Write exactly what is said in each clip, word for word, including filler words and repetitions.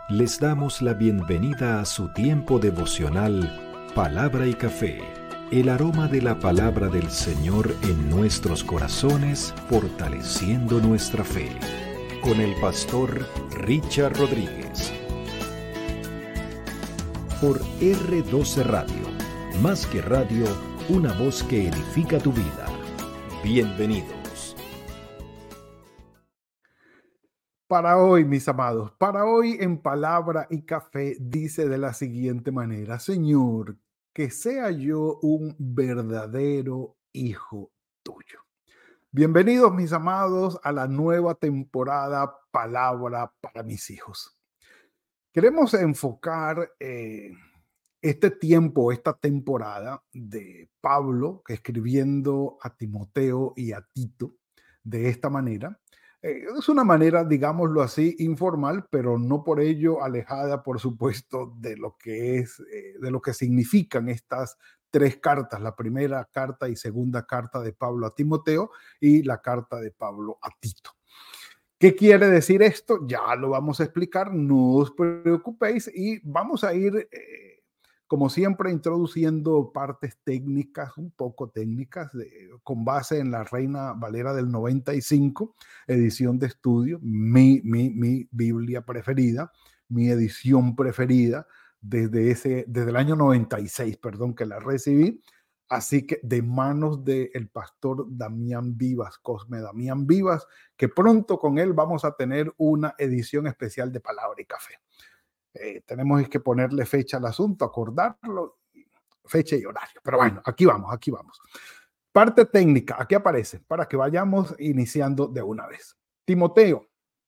Les damos la bienvenida a su tiempo devocional Palabra y Café, el aroma de la palabra del Señor en nuestros corazones, fortaleciendo nuestra fe. Con el pastor Richard Rodríguez. Por R doce Radio, más que radio, una voz que edifica tu vida. Bienvenidos. Para hoy, mis amados, para hoy en Palabra y Café dice de la siguiente manera: Señor, que sea yo un verdadero hijo tuyo. Bienvenidos, mis amados, a la nueva temporada Palabra para mis hijos. Queremos enfocar eh, este tiempo, esta temporada de Pablo, que escribiendo a Timoteo y a Tito de esta manera. Eh, es una manera, digámoslo así, informal, pero no por ello alejada, por supuesto, de lo que es, eh, de lo que significan estas tres cartas: la primera carta y segunda carta de Pablo a Timoteo y la carta de Pablo a Tito. ¿Qué quiere decir esto? Ya lo vamos a explicar, no os preocupéis, y vamos a ir, eh, como siempre, introduciendo partes técnicas, un poco técnicas, de, con base en la Reina Valera del noventa y cinco, edición de estudio, mi, mi, mi Biblia preferida, mi edición preferida, desde, ese, desde el año noventa y seis, perdón, que la recibí. Así que de manos del pastor Damián Vivas, Cosme Damián Vivas, que pronto con él vamos a tener una edición especial de Palabra y Café. Eh, tenemos que ponerle fecha al asunto, acordarlo, fecha y horario. Pero bueno, aquí vamos, aquí vamos. Parte técnica, aquí aparece, para que vayamos iniciando de una vez. Timoteo,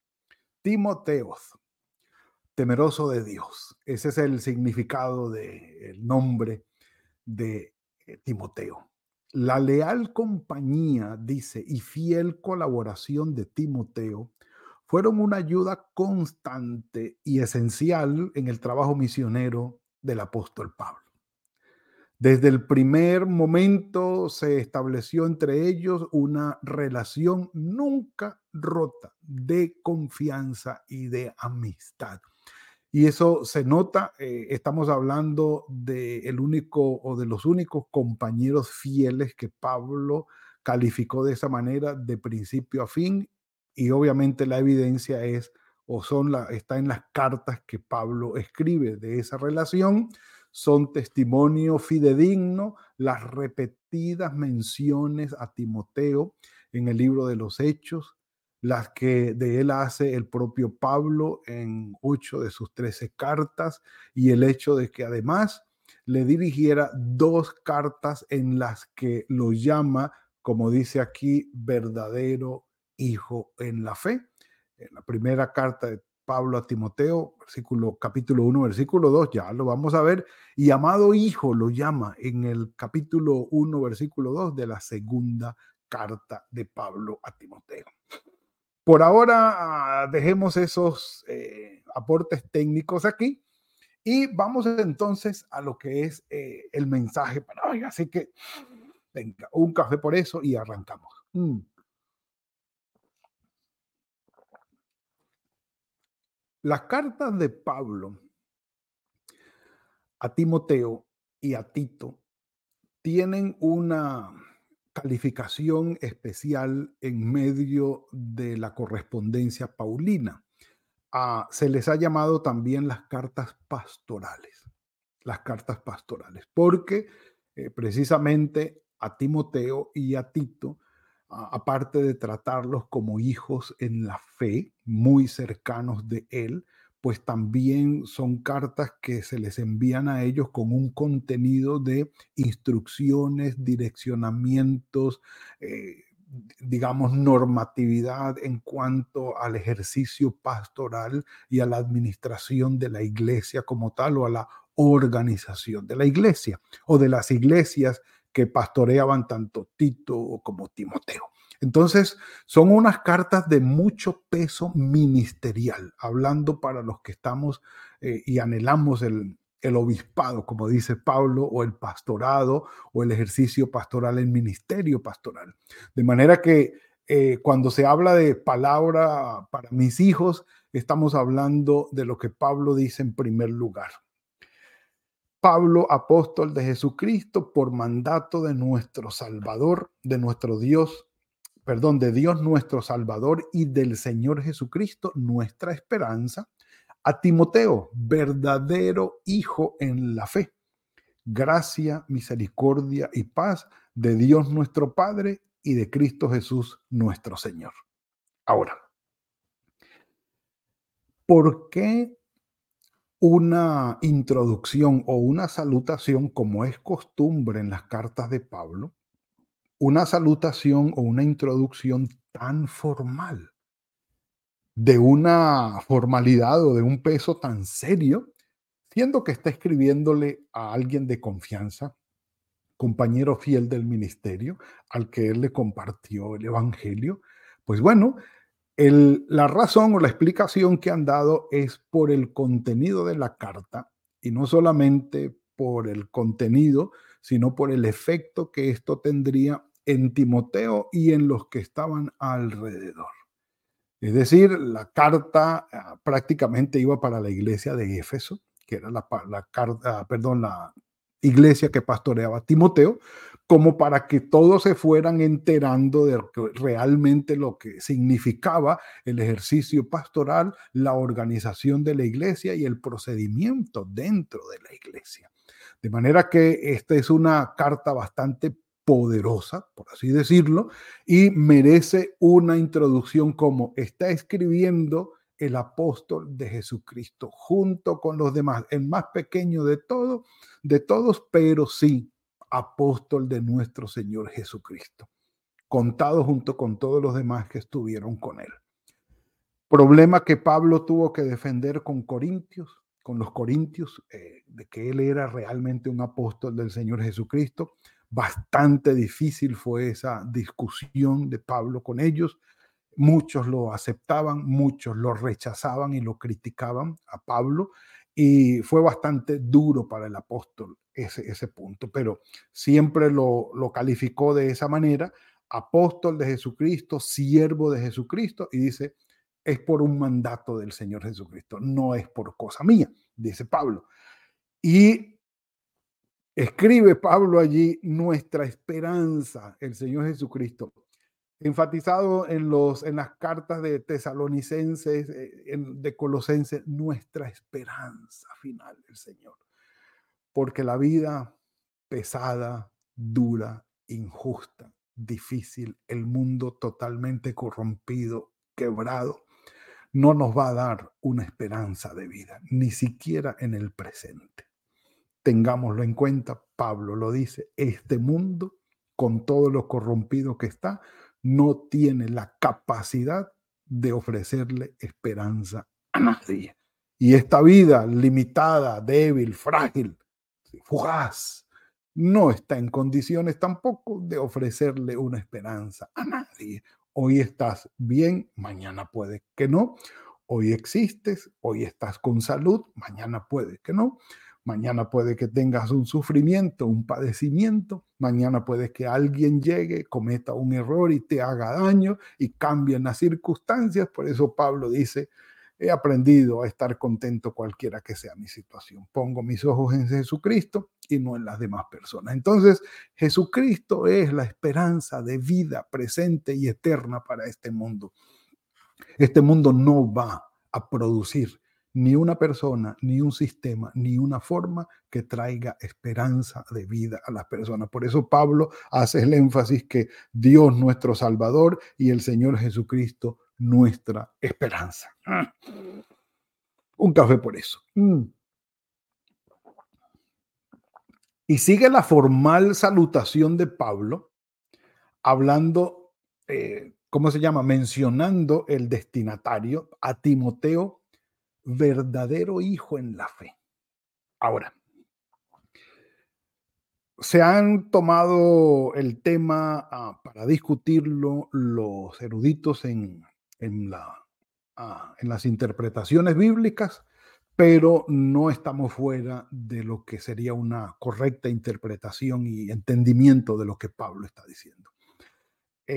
Timoteos, temeroso de Dios. Ese es el significado del nombre de Timoteo. La leal compañía, dice, y fiel colaboración de Timoteo fueron una ayuda constante y esencial en el trabajo misionero del apóstol Pablo. Desde el primer momento se estableció entre ellos una relación nunca rota de confianza y de amistad. Y eso se nota, eh, estamos hablando del único o de los únicos compañeros fieles que Pablo calificó de esa manera de principio a fin, y obviamente la evidencia es o son la, está en las cartas que Pablo escribe de esa relación. Son testimonio fidedigno las repetidas menciones a Timoteo en el libro de los Hechos, las que de él hace el propio Pablo en ocho de sus trece cartas, y el hecho de que además le dirigiera dos cartas en las que lo llama, como dice aquí, verdadero hijo en la fe. En la primera carta de Pablo a Timoteo, versículo, capítulo uno, versículo dos, ya lo vamos a ver, y amado hijo lo llama en el capítulo uno, versículo dos de la segunda carta de Pablo a Timoteo. Por ahora, uh, dejemos esos eh, aportes técnicos aquí y vamos entonces a lo que es eh, el mensaje para hoy. Así que, venga, un café por eso y arrancamos. Mm. Las cartas de Pablo a Timoteo y a Tito tienen una calificación especial en medio de la correspondencia paulina. Ah, se les ha llamado también las cartas pastorales, las cartas pastorales, porque eh, precisamente a Timoteo y a Tito, ah, aparte de tratarlos como hijos en la fe, muy cercanos de él, pues también son cartas que se les envían a ellos con un contenido de instrucciones, direccionamientos, eh, digamos, normatividad en cuanto al ejercicio pastoral y a la administración de la iglesia como tal, o a la organización de la iglesia o de las iglesias que pastoreaban tanto Tito como Timoteo. Entonces, son unas cartas de mucho peso ministerial, hablando para los que estamos eh, y anhelamos el, el obispado, como dice Pablo, o el pastorado, o el ejercicio pastoral, el ministerio pastoral. De manera que eh, cuando se habla de palabra para mis hijos, estamos hablando de lo que Pablo dice en primer lugar. Pablo, apóstol de Jesucristo, por mandato de nuestro Salvador, de nuestro Dios, perdón, de Dios nuestro Salvador y del Señor Jesucristo, nuestra esperanza, a Timoteo, verdadero hijo en la fe. Gracia, misericordia y paz de Dios nuestro Padre y de Cristo Jesús nuestro Señor. Ahora, ¿por qué una introducción o una salutación, como es costumbre en las cartas de Pablo, una salutación o una introducción tan formal, de una formalidad o de un peso tan serio, siendo que está escribiéndole a alguien de confianza, compañero fiel del ministerio, al que él le compartió el evangelio? Pues bueno, el, la razón o la explicación que han dado es por el contenido de la carta, y no solamente por el contenido, sino por el efecto que esto tendría en Timoteo y en los que estaban alrededor. Es decir, la carta ah, prácticamente iba para la iglesia de Éfeso, que era la, pa- la carta, perdón, la iglesia que pastoreaba Timoteo, como para que todos se fueran enterando de lo que- realmente lo que significaba el ejercicio pastoral, la organización de la iglesia y el procedimiento dentro de la iglesia. De manera que esta es una carta bastante poderosa, por así decirlo, y merece una introducción como está escribiendo el apóstol de Jesucristo junto con los demás, el más pequeño de todos, de todos, pero sí apóstol de nuestro Señor Jesucristo, contado junto con todos los demás que estuvieron con él. Problema que Pablo tuvo que defender con Corintios, con los corintios, eh, de que él era realmente un apóstol del Señor Jesucristo. Bastante difícil fue esa discusión de Pablo con ellos. Muchos lo aceptaban, muchos lo rechazaban y lo criticaban a Pablo, y fue bastante duro para el apóstol ese, ese punto, pero siempre lo, lo calificó de esa manera: apóstol de Jesucristo, siervo de Jesucristo, y dice, es por un mandato del Señor Jesucristo, no es por cosa mía, dice Pablo. Y escribe Pablo allí nuestra esperanza, el Señor Jesucristo, enfatizado en, los, en las cartas de Tesalonicenses, eh, en, de Colosenses, nuestra esperanza final del Señor. Porque la vida pesada, dura, injusta, difícil, el mundo totalmente corrompido, quebrado, no nos va a dar una esperanza de vida, ni siquiera en el presente. Tengámoslo en cuenta, Pablo lo dice, este mundo, con todo lo corrompido que está, no tiene la capacidad de ofrecerle esperanza a nadie. Y esta vida limitada, débil, frágil, fugaz, no está en condiciones tampoco de ofrecerle una esperanza a nadie. Hoy estás bien, mañana puede que no. Hoy existes, hoy estás con salud, mañana puede que no. Mañana puede que tengas un sufrimiento, un padecimiento. Mañana puede que alguien llegue, cometa un error y te haga daño y cambien las circunstancias. Por eso Pablo dice, he aprendido a estar contento cualquiera que sea mi situación. Pongo mis ojos en Jesucristo y no en las demás personas. Entonces, Jesucristo es la esperanza de vida presente y eterna para este mundo. Este mundo no va a producir ni una persona, ni un sistema, ni una forma que traiga esperanza de vida a las personas. Por eso Pablo hace el énfasis que Dios nuestro Salvador y el Señor Jesucristo nuestra esperanza. Mm. Un café por eso. Mm. Y sigue la formal salutación de Pablo, hablando, eh, ¿cómo se llama? Mencionando el destinatario, a Timoteo, verdadero hijo en la fe. Ahora, se han tomado el tema uh, para discutirlo los eruditos en, en, la, uh, en las interpretaciones bíblicas, pero no estamos fuera de lo que sería una correcta interpretación y entendimiento de lo que Pablo está diciendo. Eh,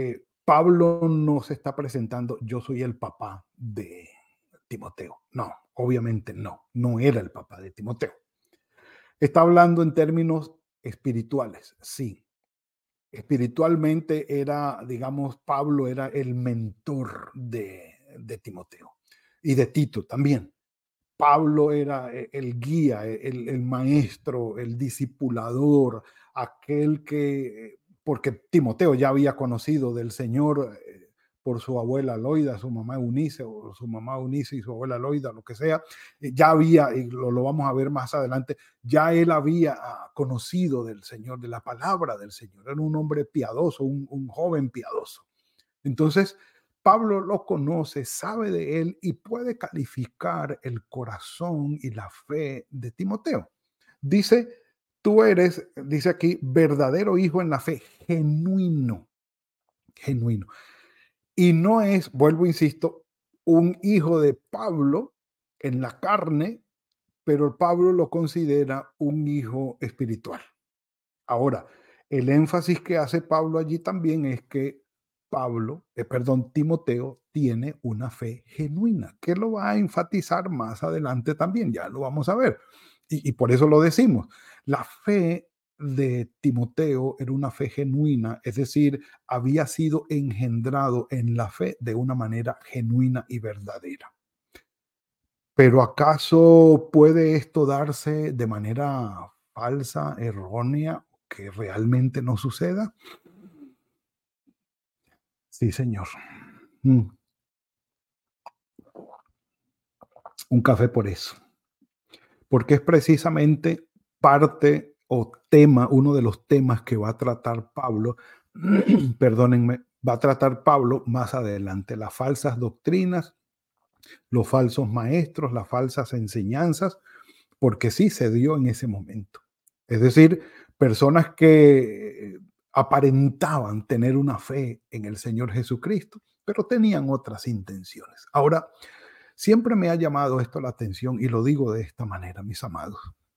Pablo no se está presentando, yo soy el papá de Timoteo. No, obviamente no, no era el papá de Timoteo. Está hablando en términos espirituales, sí. Espiritualmente era, digamos, Pablo era el mentor de, de Timoteo y de Tito también. Pablo era e- el guía, e- el, el maestro, el discipulador, aquel que, porque Timoteo ya había conocido del Señor eh, por su abuela Loida, su mamá Eunice, o su mamá Eunice y su abuela Loida, lo que sea, eh, ya había, y lo, lo vamos a ver más adelante, ya él había ah, conocido del Señor, de la palabra del Señor. Era un hombre piadoso, un, un joven piadoso. Entonces, Pablo lo conoce, sabe de él y puede calificar el corazón y la fe de Timoteo. Dice, tú eres, dice aquí, verdadero hijo en la fe, genuino, genuino. Y no es, vuelvo, insisto, un hijo de Pablo en la carne, pero Pablo lo considera un hijo espiritual. Ahora, el énfasis que hace Pablo allí también es que Pablo, eh, perdón, Timoteo tiene una fe genuina, que lo va a enfatizar más adelante también, ya lo vamos a ver. Y, y por eso lo decimos. La fe de Timoteo era una fe genuina, es decir, había sido engendrado en la fe de una manera genuina y verdadera. Pero ¿acaso puede esto darse de manera falsa, errónea, que realmente no suceda? Sí, señor. Mm, un café por eso. Porque es precisamente parte o tema, uno de los temas que va a tratar Pablo, perdónenme, va a tratar Pablo más adelante, las falsas doctrinas, los falsos maestros, las falsas enseñanzas, porque sí se dio en ese momento. Es decir, personas que aparentaban tener una fe en el Señor Jesucristo, pero tenían otras intenciones. Ahora, siempre me ha llamado esto la atención y lo digo de esta manera, mis amados.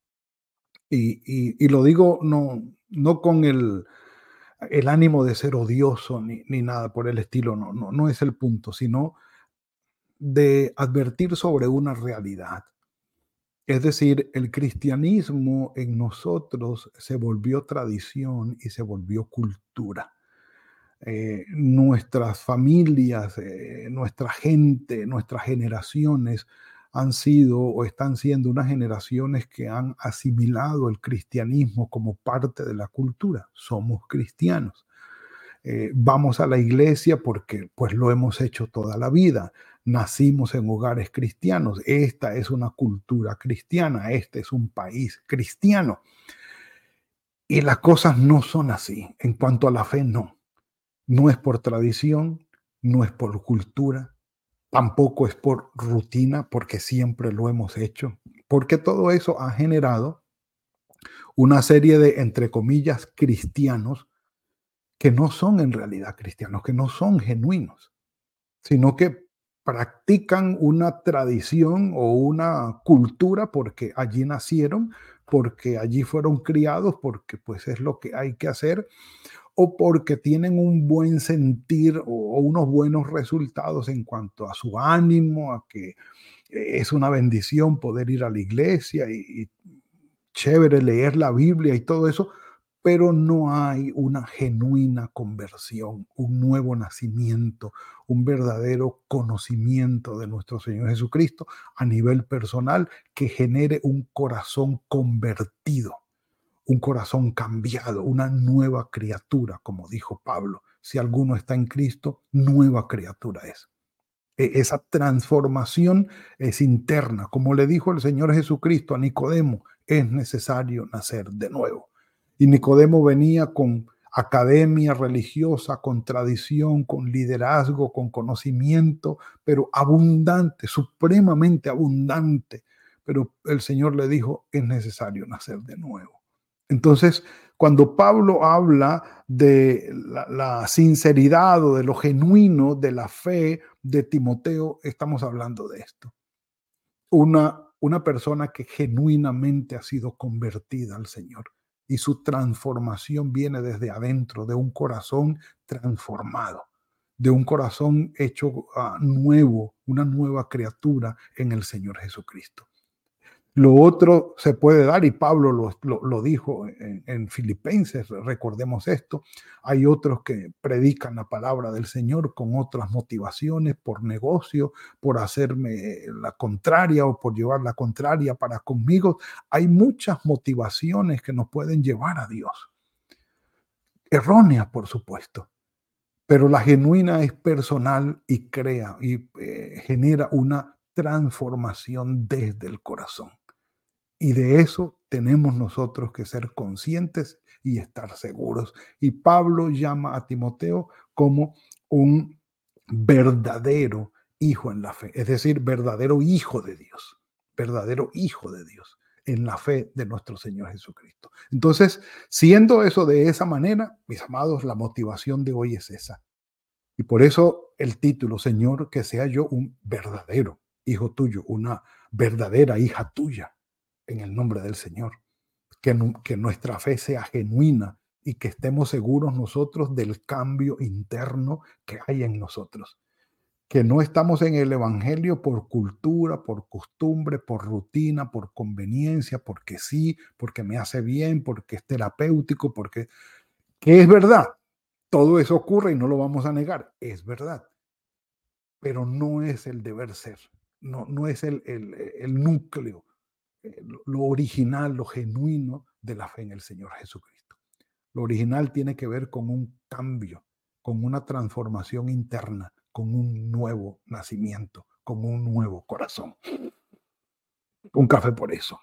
Y, y- y lo digo no, no con el, el ánimo de ser odioso ni, ni nada por el estilo, no, no, no es el punto, sino de advertir sobre una realidad. Es decir, el cristianismo en nosotros se volvió tradición y se volvió cultura. Eh, nuestras familias, eh, nuestra gente, nuestras generaciones han sido o están siendo unas generaciones que han asimilado el cristianismo como parte de la cultura. Somos cristianos. Eh, vamos a la iglesia porque pues lo hemos hecho toda la vida. Nacimos en hogares cristianos. Esta es una cultura cristiana. Este es un país cristiano. Y las cosas no son así. En cuanto a la fe, no. No es por tradición, no es por cultura, tampoco es por rutina, porque siempre lo hemos hecho. Porque todo eso ha generado una serie de, entre comillas, cristianos que no son en realidad cristianos, que no son genuinos, sino que practican una tradición o una cultura porque allí nacieron, porque allí fueron criados, porque pues es lo que hay que hacer, o porque tienen un buen sentir o, o unos buenos resultados en cuanto a su ánimo, a que eh, es una bendición poder ir a la iglesia y, y chévere leer la Biblia y todo eso, pero no hay una genuina conversión, un nuevo nacimiento, un verdadero conocimiento de nuestro Señor Jesucristo a nivel personal que genere un corazón convertido, un corazón cambiado, una nueva criatura, como dijo Pablo. Si alguno está en Cristo, nueva criatura es. E- Esa transformación es interna. Como le dijo el Señor Jesucristo a Nicodemo, es necesario nacer de nuevo. Y Nicodemo venía con academia religiosa, con tradición, con liderazgo, con conocimiento, pero abundante, supremamente abundante. Pero el Señor le dijo, es necesario nacer de nuevo. Entonces, cuando Pablo habla de la, la sinceridad o de lo genuino de la fe de Timoteo, estamos hablando de esto. Una, una persona que genuinamente ha sido convertida al Señor y su transformación viene desde adentro, de un corazón transformado. de un corazón hecho uh, nuevo, una nueva criatura en el Señor Jesucristo. Lo otro se puede dar, y Pablo lo, lo, lo dijo en, en Filipenses, recordemos esto. Hay otros que predican la palabra del Señor con otras motivaciones, por negocio, por hacerme la contraria o por llevar la contraria para conmigo. Hay muchas motivaciones que nos pueden llevar a Dios. Erróneas, por supuesto. Pero la genuina es personal y crea y eh, genera una transformación desde el corazón. Y de eso tenemos nosotros que ser conscientes y estar seguros. Y Pablo llama a Timoteo como un verdadero hijo en la fe, es decir, verdadero hijo de Dios, verdadero hijo de Dios en la fe de nuestro Señor Jesucristo. Entonces, siendo eso de esa manera, mis amados, la motivación de hoy es esa. Y por eso el título, Señor, que sea yo un verdadero hijo tuyo, una verdadera hija tuya. En el nombre del Señor, que, que nuestra fe sea genuina y que estemos seguros nosotros del cambio interno que hay en nosotros, que no estamos en el evangelio por cultura, por costumbre, por rutina, por conveniencia, porque sí, porque me hace bien, porque es terapéutico, porque que es verdad. Todo eso ocurre y no lo vamos a negar, es verdad, pero no es el deber ser, no, no es el, el, el núcleo, lo original, lo genuino de la fe en el Señor Jesucristo. Lo original tiene que ver con un cambio, con una transformación interna, con un nuevo nacimiento, con un nuevo corazón. Un café por eso.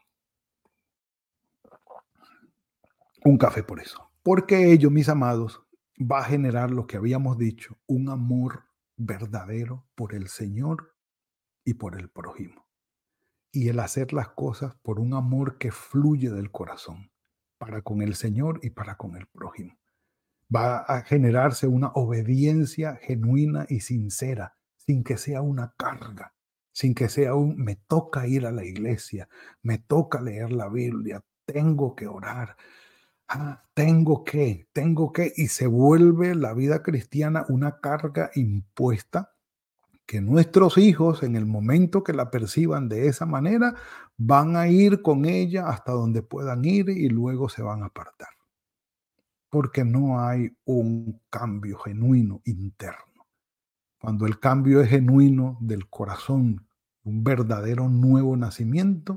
Un café por eso. Porque ello, mis amados, va a generar lo que habíamos dicho, un amor verdadero por el Señor y por el prójimo. Y el hacer las cosas por un amor que fluye del corazón, para con el Señor y para con el prójimo. Va a generarse una obediencia genuina y sincera, sin que sea una carga, sin que sea un me toca ir a la iglesia, me toca leer la Biblia, tengo que orar, ah, tengo que, tengo que, y se vuelve la vida cristiana una carga impuesta, que nuestros hijos, en el momento que la perciban de esa manera, van a ir con ella hasta donde puedan ir y luego se van a apartar. Porque no hay un cambio genuino interno. Cuando el cambio es genuino del corazón, un verdadero nuevo nacimiento,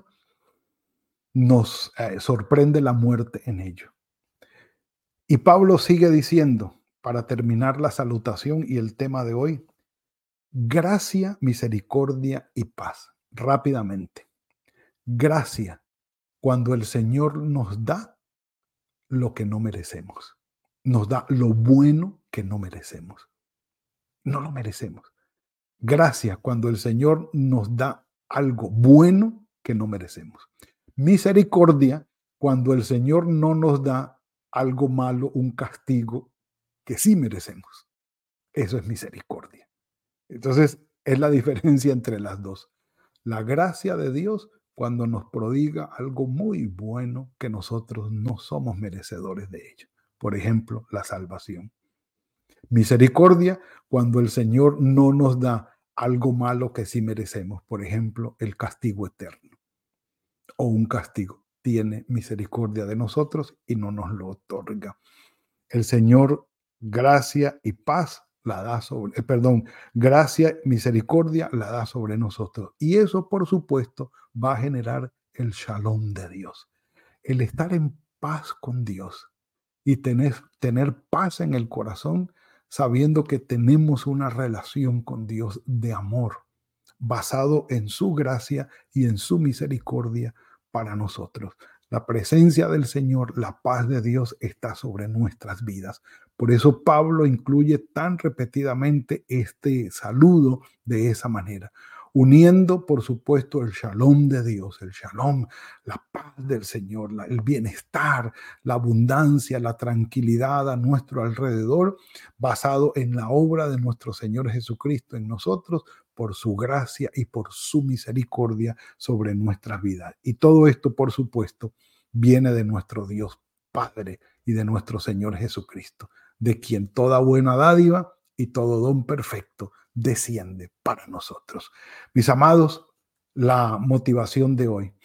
nos eh, sorprende la muerte en ello. Y Pablo sigue diciendo, para terminar la salutación y el tema de hoy, gracia, misericordia y paz. Rápidamente. Gracia, cuando el Señor nos da lo que no merecemos. Nos da lo bueno que no merecemos. No lo merecemos. Gracia, cuando el Señor nos da algo bueno que no merecemos. Misericordia, cuando el Señor no nos da algo malo, un castigo que sí merecemos. Eso es misericordia. Entonces, es la diferencia entre las dos. La gracia de Dios cuando nos prodiga algo muy bueno que nosotros no somos merecedores de ello. Por ejemplo, la salvación. Misericordia cuando el Señor no nos da algo malo que sí merecemos. Por ejemplo, el castigo eterno o un castigo. Tiene misericordia de nosotros y no nos lo otorga. El Señor, gracia y paz la da sobre, eh, perdón, gracia, misericordia la da sobre nosotros. Y eso, por supuesto, va a generar el shalom de Dios. El estar en paz con Dios y tener, tener paz en el corazón, sabiendo que tenemos una relación con Dios de amor, basado en su gracia y en su misericordia para nosotros. La presencia del Señor, la paz de Dios está sobre nuestras vidas. Por eso Pablo incluye tan repetidamente este saludo de esa manera, uniendo, por supuesto, el shalom de Dios, el shalom, la paz del Señor, la, el bienestar, la abundancia, la tranquilidad a nuestro alrededor, basado en la obra de nuestro Señor Jesucristo en nosotros, por su gracia y por su misericordia sobre nuestras vidas. Y todo esto, por supuesto, viene de nuestro Dios Padre y de nuestro Señor Jesucristo, de quien toda buena dádiva y todo don perfecto desciende para nosotros. Mis amados, la motivación de hoy.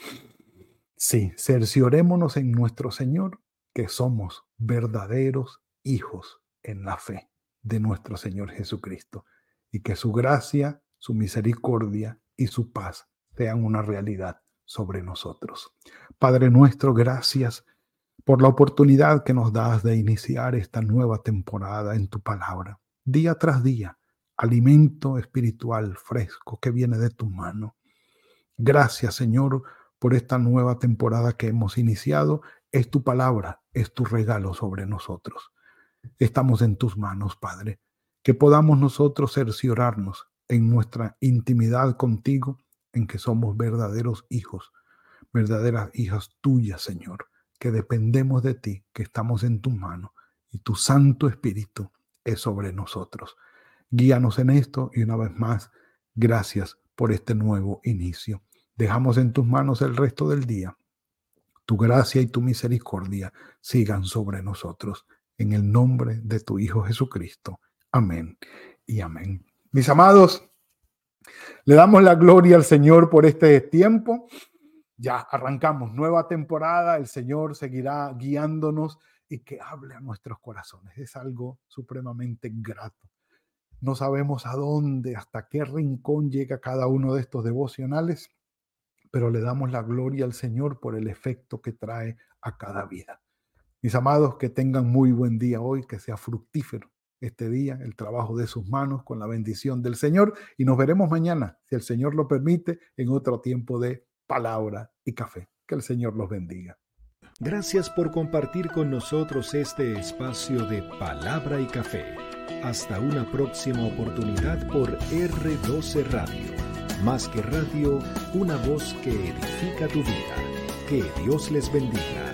Sí, cerciorémonos en nuestro Señor que somos verdaderos hijos en la fe de nuestro Señor Jesucristo y que su gracia, su misericordia y su paz sean una realidad sobre nosotros. Padre nuestro, gracias por la oportunidad que nos das de iniciar esta nueva temporada en tu palabra. Día tras día, alimento espiritual fresco que viene de tu mano. Gracias, Señor, por esta nueva temporada que hemos iniciado. Es tu palabra, es tu regalo sobre nosotros. Estamos en tus manos, Padre. Que podamos nosotros cerciorarnos en nuestra intimidad contigo, en que somos verdaderos hijos, verdaderas hijas tuyas, Señor, que dependemos de ti, que estamos en tus manos y tu Santo Espíritu es sobre nosotros. Guíanos en esto y una vez más, gracias por este nuevo inicio. Dejamos en tus manos el resto del día. Tu gracia y tu misericordia sigan sobre nosotros. En el nombre de tu Hijo Jesucristo. Amén y amén. Mis amados, le damos la gloria al Señor por este tiempo. Ya arrancamos nueva temporada. El Señor seguirá guiándonos y que hable a nuestros corazones. Es algo supremamente grato. No sabemos a dónde, hasta qué rincón llega cada uno de estos devocionales, pero le damos la gloria al Señor por el efecto que trae a cada vida. Mis amados, que tengan muy buen día hoy, que sea fructífero este día, el trabajo de sus manos con la bendición del Señor, y nos veremos mañana, si el Señor lo permite, en otro tiempo de palabra y café. Que el Señor los bendiga. Gracias por compartir con nosotros este espacio de palabra y café. Hasta una próxima oportunidad por erre doce Radio. Más que radio, una voz que edifica tu vida. Que Dios les bendiga.